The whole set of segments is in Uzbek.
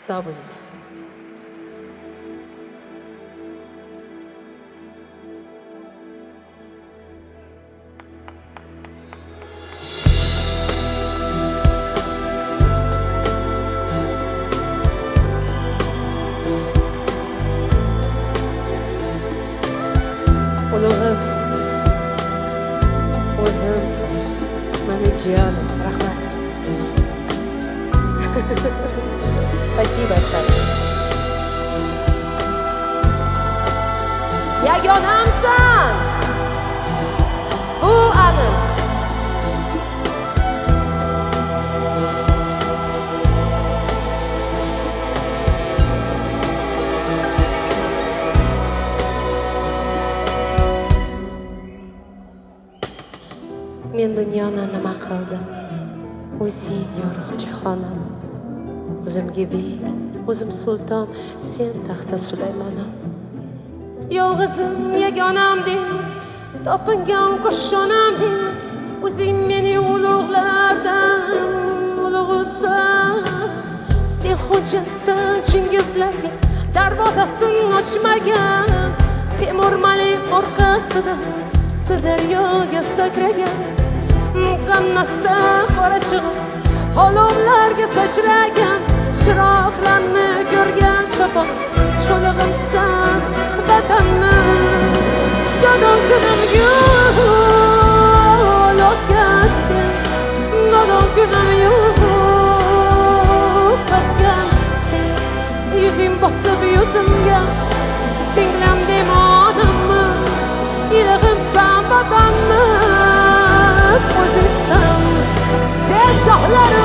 Sağ olun. Ulug'imsan, o'zimsan, mani jiyanim, rahmat. Спасибо, Саша. Yagonamsan, bu aniq. Men dunyoni nima qildim? O'zing yorug' jahonim. O'zimga bek, o'zim sulton, sen taxta Sulaymonim. Yolg'izim yagonamding, topingan qo'shonamding. O'zing meni ulug'lardan ulug'imsan. Sen hujjatsan Chingizlarga, darvozasini ochmagan. Temur Malik orqasidan Sirdaryoga sakragan. Qannasa qora chig'ib, olovlarga sachragan. Chiroqlarni ko'rgan chopon, cho'lig'imsan vatannim. Shodon kunim yo'q o'tgan sen, nodon kunim yo'q o'tgan sen. Yuzing bosib yuzimga, singlim demonimmi, ilig'imsan vatannim. O'zingsan sen shohlari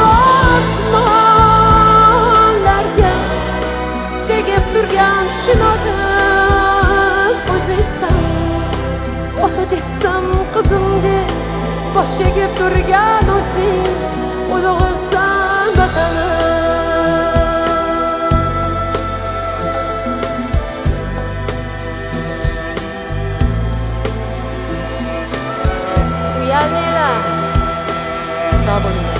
osmonlarga tegib turgan shinorim. O'zingsan ota desam qizim deb bosh egib turgan o'zing, ulug'imsan vatanim. Uyalmanglar, sog' bo'linglar.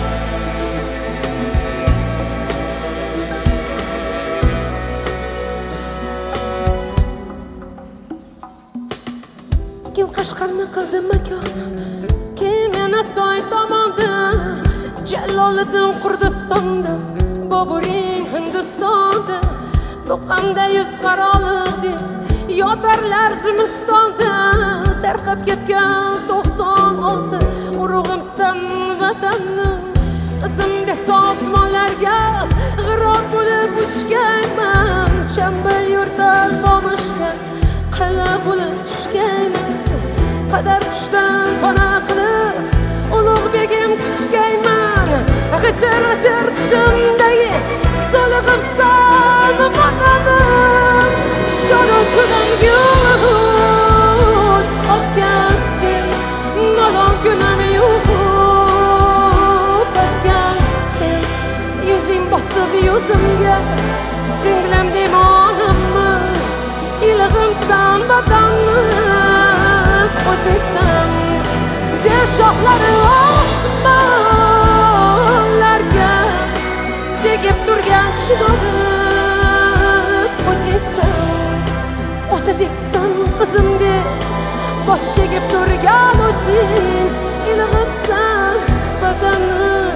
Kim Qashqarni qildi makon, kim yana soy tomonda, Jaloliddin Kurdistonda, Boburing Hindistonda. To'qamda yuz qaroliqdi, yotarlar zimistonda. Tarqab ketgan 96 urug'imsan vatanim. Qizim desa osmonlarga g'irot bo'lib uchganman. Chambal yurtdan bomashga qala bo'lib tushganman. Qadar qushdan pana qilib ulug' begim tushganman. G'ijir-g'ijir tushimdagi so'lig'imsan vatanim. Shodon kunim yo'q o'tgan sen, nodon kunim yo'q o'tgan sen. Yuzing bosib yuzimga, singlim demonimmi, ilig'imsan vatanim. O'zingsan sen shohlari osmonlarga tegib turgan shinorim. O'zingsan ota desam qizim deb bosh egib turgan o'zing, ilig'imsan vatanim.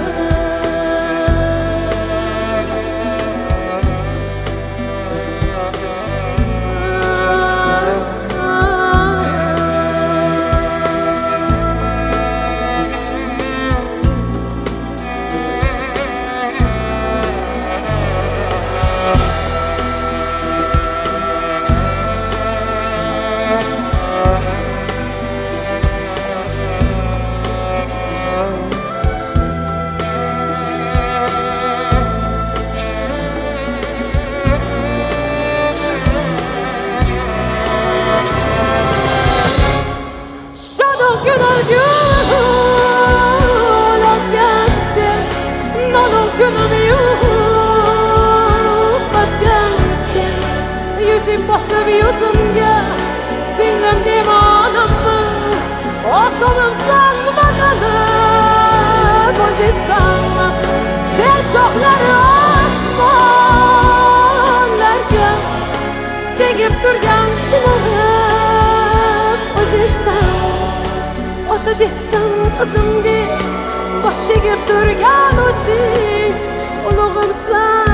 Basıp yüzümge, singlim demonimmi, oftobimsan vatanım. O'zingsan sen shohlari osmon degib turgan shilog'im o'zingsan. Ota desam qizimga bosh egib turgan o'zing ulug'imsan.